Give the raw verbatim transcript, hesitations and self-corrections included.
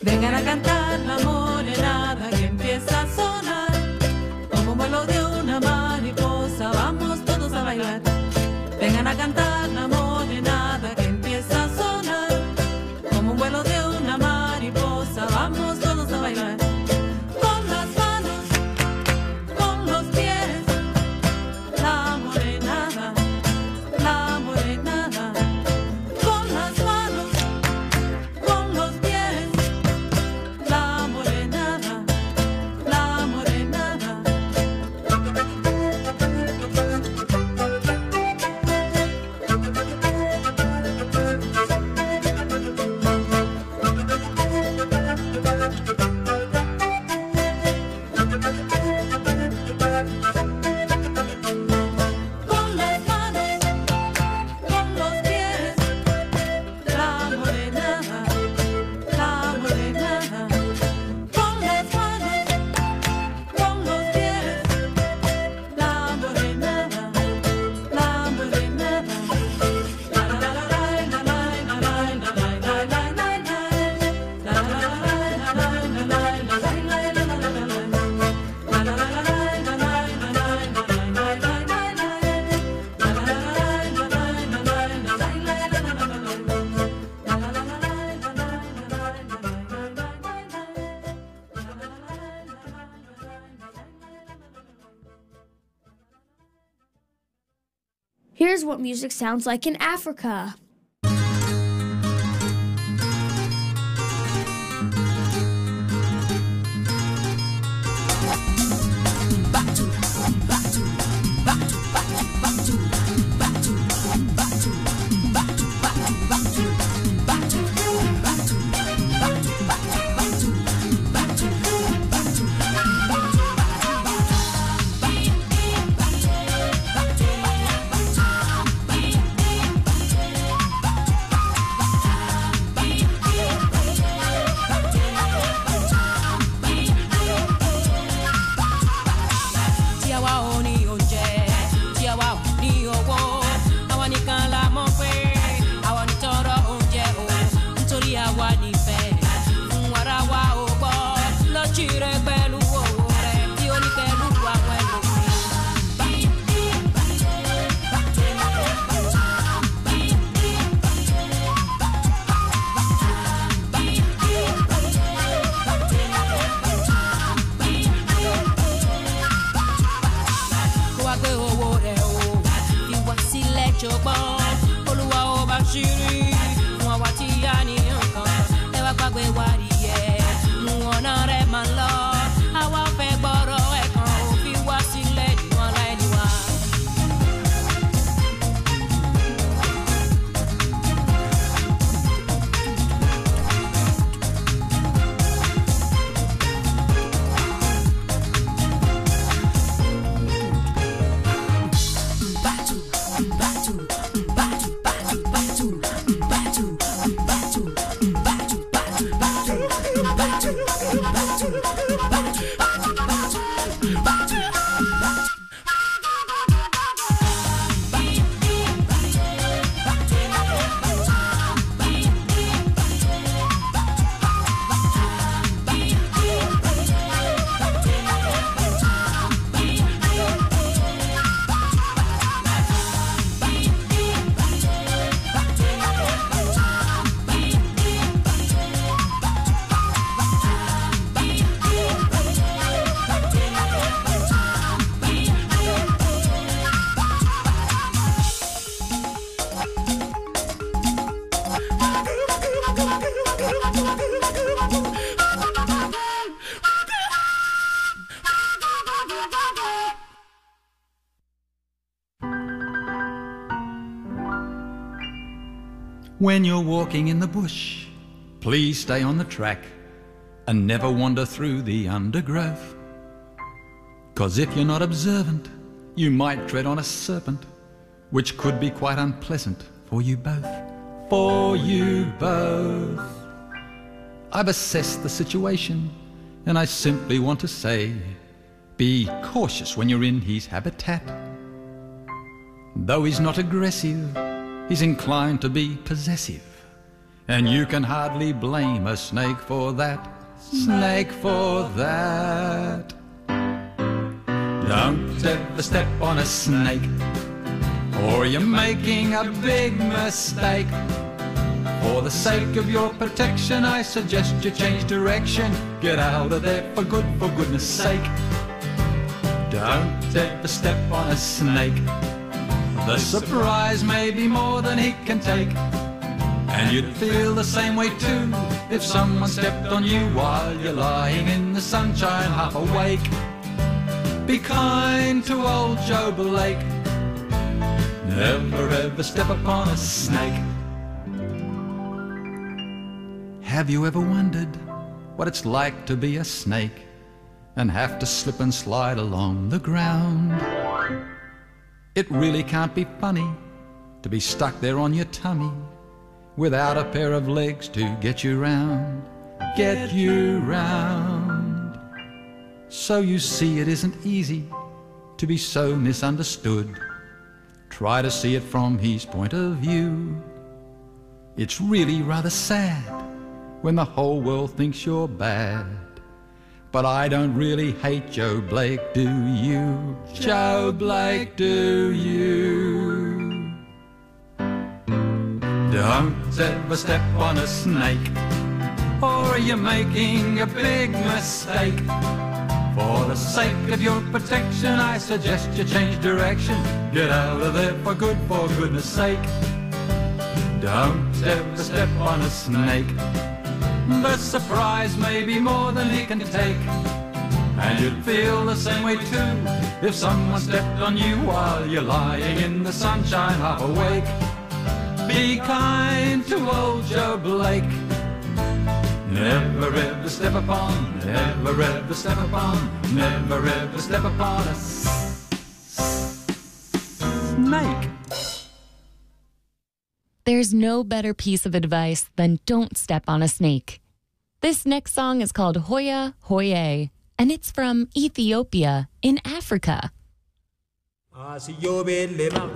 Vengan a cantar la morenada que empieza a sonar. Como un vuelo de una mariposa, vamos todos a bailar. Vengan a cantar la morenada que empieza a sonar. Como un vuelo de una mariposa, vamos todos a bailar. Con las manos, con los pies, la morenada, la morenada. Con las manos, con los pies, la morenada, la morenada. Con las manos, con los pies, la morenada, la morenada. Con las manos, con los pies, la morenada, la morenada. La la la la la la la la la la la la la. La la la la la la la la la la la la la. Here's what music sounds like in Africa. When you're walking in the bush, please stay on the track and never wander through the undergrowth. 'Cause if you're not observant, you might tread on a serpent, which could be quite unpleasant for you both. For you both. I've assessed the situation, and I simply want to say, be cautious when you're in his habitat. Though he's not aggressive, he's inclined to be possessive. and you can hardly blame a snake for that. Snake for that. Don't ever step on a snake, or you're making a big mistake. For the sake of your protection, I suggest you change direction. Get out of there for good, for goodness sake. Don't ever step on a snake. The surprise may be more than he can take. And you'd feel the same way too if someone stepped on you while you're lying in the sunshine half awake. Be kind to old Joe Blake. Never ever step upon a snake. Have you ever wondered what it's like to be a snake and have to slip and slide along the ground? It really can't be funny to be stuck there on your tummy without a pair of legs to get you round, get you round. So you see it isn't easy to be so misunderstood. Try to see it from his point of view. It's really rather sad when the whole world thinks you're bad. But I don't really hate Joe Blake, do you? Joe Blake, do you? Don't ever step on a snake, or you're making a big mistake. For the sake of your protection, I suggest you change direction. Get out of there for good, for goodness sake. Don't ever step on a snake. The surprise may be more than he can take. And you'd feel the same way too if someone stepped on you while you're lying in the sunshine half awake. Be kind to old Joe Blake. Never ever step upon, never ever step upon, never ever step upon a snake. There's no better piece of advice than don't step on a snake. This next song is called Hoya Hoye, and it's from Ethiopia in Africa.